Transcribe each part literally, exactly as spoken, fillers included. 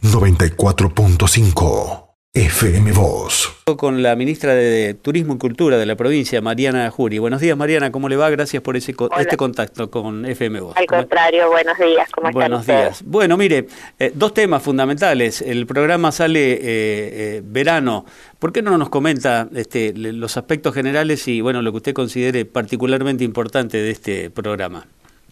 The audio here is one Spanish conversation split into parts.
noventa y cuatro punto cinco F M Voz. Con la ministra de Turismo y Cultura de la provincia, Mariana Jury. Buenos días, Mariana, ¿cómo le va? Gracias por ese este contacto con F M Voz. Al contrario, buenos días, ¿cómo están Buenos ustedes? días. Bueno, mire, eh, dos temas fundamentales. El programa sale eh, eh, verano. ¿Por qué no nos comenta este, los aspectos generales y bueno lo que usted considere particularmente importante de este programa?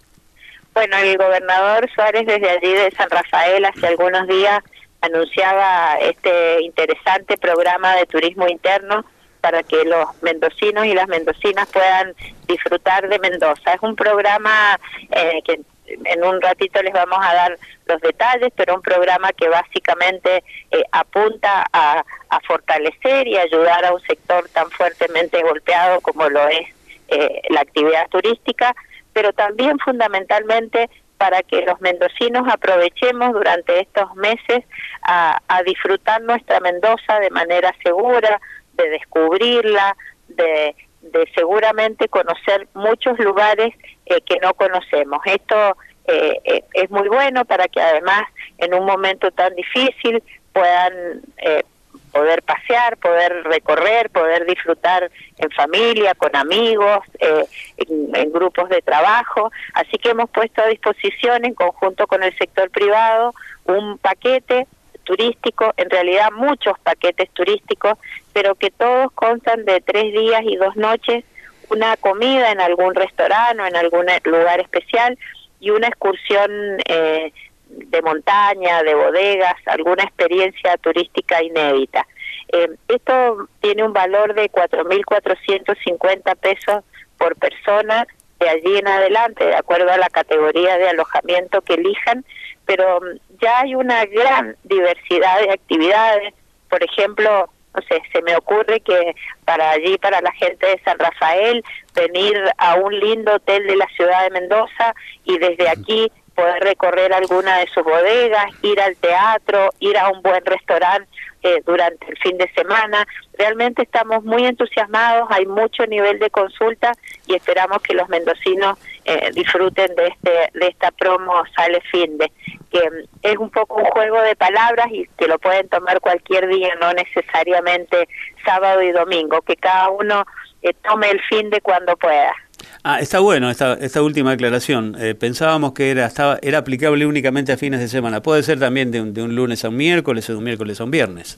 Bueno, el gobernador Suárez desde allí de San Rafael hace algunos días anunciaba este interesante programa de turismo interno para que los mendocinos y las mendocinas puedan disfrutar de Mendoza. Es un programa eh, que en un ratito les vamos a dar los detalles, pero un programa que básicamente eh, apunta a, a fortalecer y ayudar a un sector tan fuertemente golpeado como lo es eh, la actividad turística, pero también fundamentalmente para que los mendocinos aprovechemos durante estos meses a, a disfrutar nuestra Mendoza de manera segura, de descubrirla, de, de seguramente conocer muchos lugares eh, que no conocemos. Esto eh, eh, es muy bueno para que además en un momento tan difícil puedan eh, poder pasear, poder recorrer, poder disfrutar en familia, con amigos, eh, en, en grupos de trabajo. Así que hemos puesto a disposición, en conjunto con el sector privado, un paquete turístico, en realidad muchos paquetes turísticos, pero que todos constan de tres días y dos noches, una comida en algún restaurante o en algún lugar especial y una excursión eh, de montaña, de bodegas, alguna experiencia turística inédita. Eh, esto tiene un valor de cuatro mil cuatrocientos cincuenta pesos por persona de allí en adelante, de acuerdo a la categoría de alojamiento que elijan, pero ya hay una gran diversidad de actividades. Por ejemplo, no sé, se me ocurre que para allí, para la gente de San Rafael, venir a un lindo hotel de la ciudad de Mendoza y desde aquí poder recorrer alguna de sus bodegas, ir al teatro, ir a un buen restaurante eh, durante el fin de semana. Realmente estamos muy entusiasmados, hay mucho nivel de consulta y esperamos que los mendocinos eh, disfruten de este de esta promo Sale Finde, que um, es un poco un juego de palabras y que lo pueden tomar cualquier día, no necesariamente sábado y domingo, que cada uno eh, tome el finde cuando pueda. Ah, está bueno esta, esta última aclaración. Eh, pensábamos que era estaba era aplicable únicamente a fines de semana. Puede ser también de un, de un lunes a un miércoles o de un miércoles a un viernes.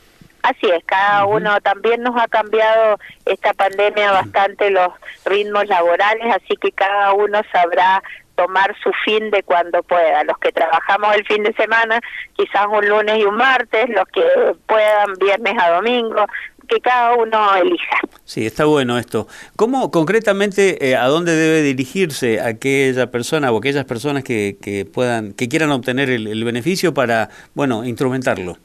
Así es, cada Uh-huh. uno, también nos ha cambiado esta pandemia bastante los ritmos laborales, así que cada uno sabrá tomar su fin de cuando pueda. Los que trabajamos el fin de semana, quizás un lunes y un martes, los que puedan viernes a domingo, que cada uno elija. Sí, está bueno esto. ¿Cómo concretamente eh, a dónde debe dirigirse aquella persona o aquellas personas que, que puedan que quieran obtener el, el beneficio para, bueno, instrumentarlo?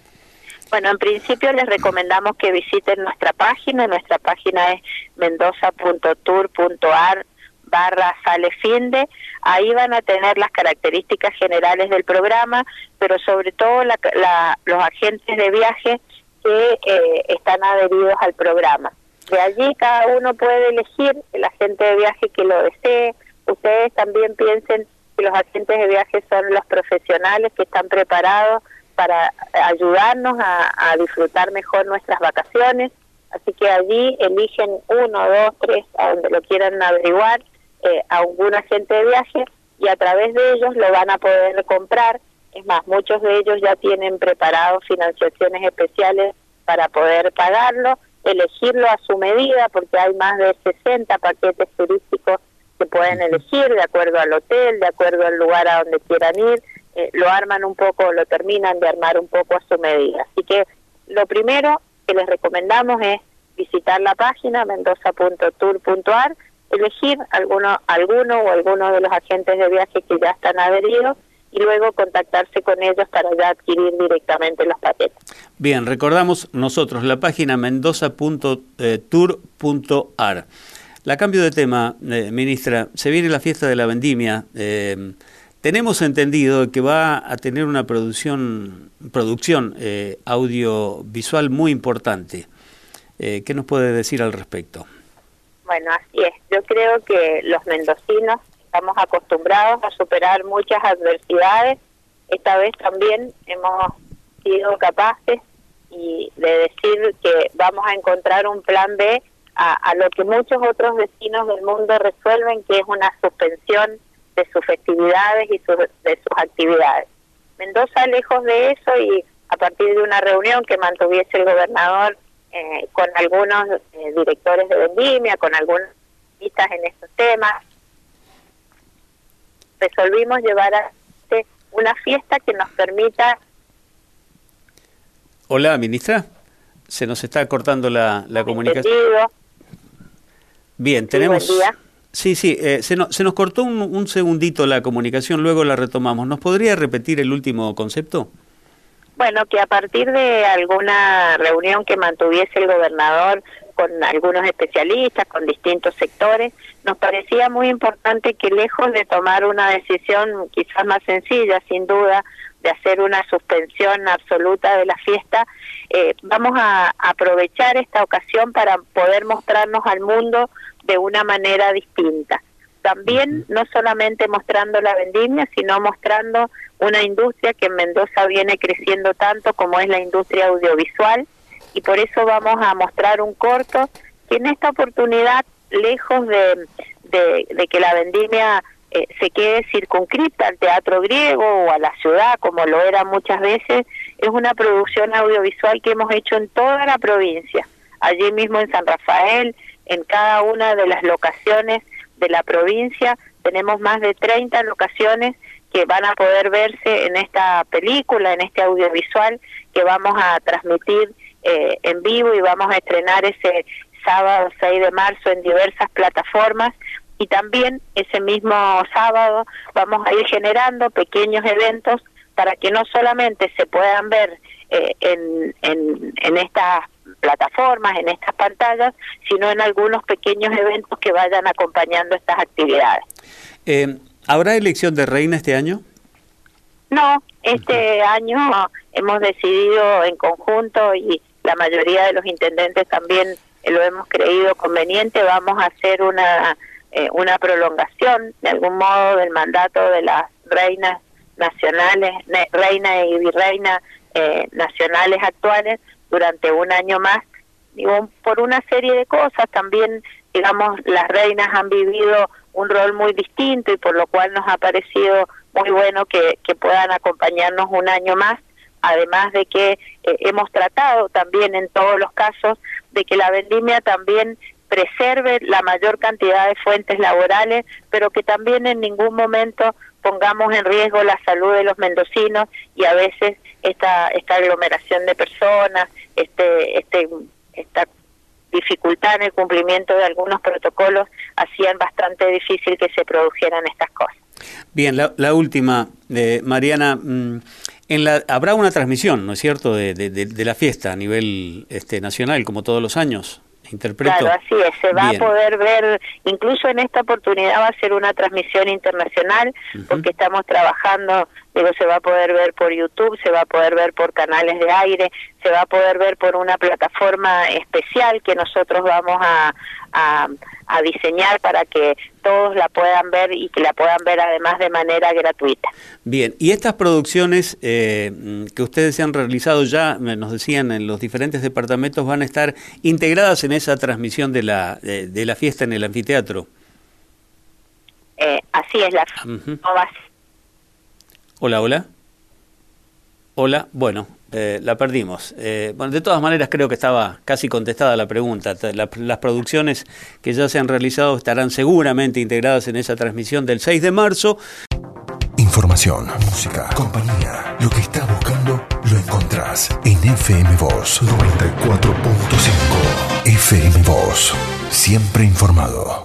Bueno, en principio les recomendamos que visiten nuestra página. Nuestra página es mendoza punto tour punto ar barra sale finde. Ahí van a tener las características generales del programa, pero sobre todo la, la, los agentes de viaje que eh, están adheridos al programa. De allí cada uno puede elegir el agente de viaje que lo desee. Ustedes también piensen que los agentes de viaje son los profesionales que están preparados para ayudarnos a, a disfrutar mejor nuestras vacaciones. Así que allí eligen uno, dos, tres, a donde lo quieran averiguar, eh, a algún agente de viaje y a través de ellos lo van a poder comprar. Es más, muchos de ellos ya tienen preparados financiaciones especiales para poder pagarlo, elegirlo a su medida, porque hay más de sesenta paquetes turísticos que pueden elegir de acuerdo al hotel, de acuerdo al lugar a donde quieran ir, eh, lo arman un poco, lo terminan de armar un poco a su medida. Así que lo primero que les recomendamos es visitar la página mendoza punto tour punto ar, elegir alguno, alguno o alguno de los agentes de viaje que ya están adheridos y luego contactarse con ellos para ya adquirir directamente los paquetes. Bien, recordamos nosotros la página mendoza punto tour punto ar. La cambio de tema, eh, ministra, se viene la fiesta de la vendimia. Eh, tenemos entendido que va a tener una producción, producción eh, audiovisual muy importante. Eh, ¿Qué nos puede decir al respecto? Bueno, así es. Yo creo que los mendocinos estamos acostumbrados a superar muchas adversidades esta vez también hemos sido capaces y de decir que vamos a encontrar un plan B a, a lo que muchos otros vecinos del mundo resuelven, que es una suspensión de sus festividades y sus, de sus actividades. Mendoza, lejos de eso, y a partir de una reunión que mantuviese el gobernador eh, con algunos eh, directores de vendimia, con algunos vistas en estos temas, resolvimos llevar a una fiesta que nos permita... Hola, ministra. Se nos está cortando la, la comunicación. Entendido. Bien, Sí, tenemos... buen día. Sí, sí, eh, se, no, se nos cortó un, un segundito la comunicación, luego la retomamos. ¿Nos podría repetir el último concepto? Bueno, que a partir de alguna reunión que mantuviese el gobernador con algunos especialistas, con distintos sectores, nos parecía muy importante que, lejos de tomar una decisión quizás más sencilla, sin duda, de hacer una suspensión absoluta de la fiesta, eh, vamos a aprovechar esta ocasión para poder mostrarnos al mundo de una manera distinta. También no solamente mostrando la vendimia, sino mostrando una industria que en Mendoza viene creciendo tanto como es la industria audiovisual, y por eso vamos a mostrar un corto que en esta oportunidad, lejos de, de, de que la vendimia eh, se quede circunscrita al teatro griego o a la ciudad, como lo era muchas veces, es una producción audiovisual que hemos hecho en toda la provincia, allí mismo en San Rafael, en cada una de las locaciones de la provincia. Tenemos más de treinta locaciones que van a poder verse en esta película, en este audiovisual que vamos a transmitir eh, en vivo, y vamos a estrenar ese sábado seis de marzo en diversas plataformas, y también ese mismo sábado vamos a ir generando pequeños eventos para que no solamente se puedan ver eh, en, en, en estas plataformas, en estas pantallas, sino en algunos pequeños eventos que vayan acompañando estas actividades. Eh, ¿Habrá elección de reina este año? No, este uh-huh. año hemos decidido en conjunto, y la mayoría de los intendentes también lo hemos creído conveniente, vamos a hacer una eh, una prolongación de algún modo del mandato de las reinas nacionales, reina y virreina eh, nacionales actuales durante un año más, digo, por una serie de cosas. También, digamos, las reinas han vivido un rol muy distinto, y por lo cual nos ha parecido muy bueno que, que puedan acompañarnos un año más, además de que eh, hemos tratado también en todos los casos de que la vendimia también preserve la mayor cantidad de fuentes laborales, pero que también en ningún momento pongamos en riesgo la salud de los mendocinos, y a veces esta esta aglomeración de personas, este este esta dificultad en el cumplimiento de algunos protocolos hacían bastante difícil que se produjeran estas cosas. Bien, la, la última, eh, Mariana, mmm, en la, habrá una transmisión, ¿no es cierto?, de, de, de, de la fiesta a nivel este, nacional, como todos los años. Interpreto. Claro, así es, se va Bien. a poder ver, incluso en esta oportunidad va a ser una transmisión internacional, uh-huh. porque estamos trabajando, digo, se va a poder ver por YouTube, se va a poder ver por canales de aire, se va a poder ver por una plataforma especial que nosotros vamos a, a, a diseñar para que todos la puedan ver, y que la puedan ver además de manera gratuita. Bien, y estas producciones eh, que ustedes se han realizado ya, nos decían, en los diferentes departamentos, van a estar integradas en esa transmisión de la de, de la fiesta en el anfiteatro. Eh, así es, la uh-huh. no va a ser. Hola, hola. Hola, bueno, eh, la perdimos. Eh, bueno, de todas maneras creo que estaba casi contestada la pregunta. La, las producciones que ya se han realizado estarán seguramente integradas en esa transmisión del seis de marzo. Información, música, compañía. Lo que estás buscando lo encontrás en F M Voz noventa y cuatro punto cinco. F M Voz, siempre informado.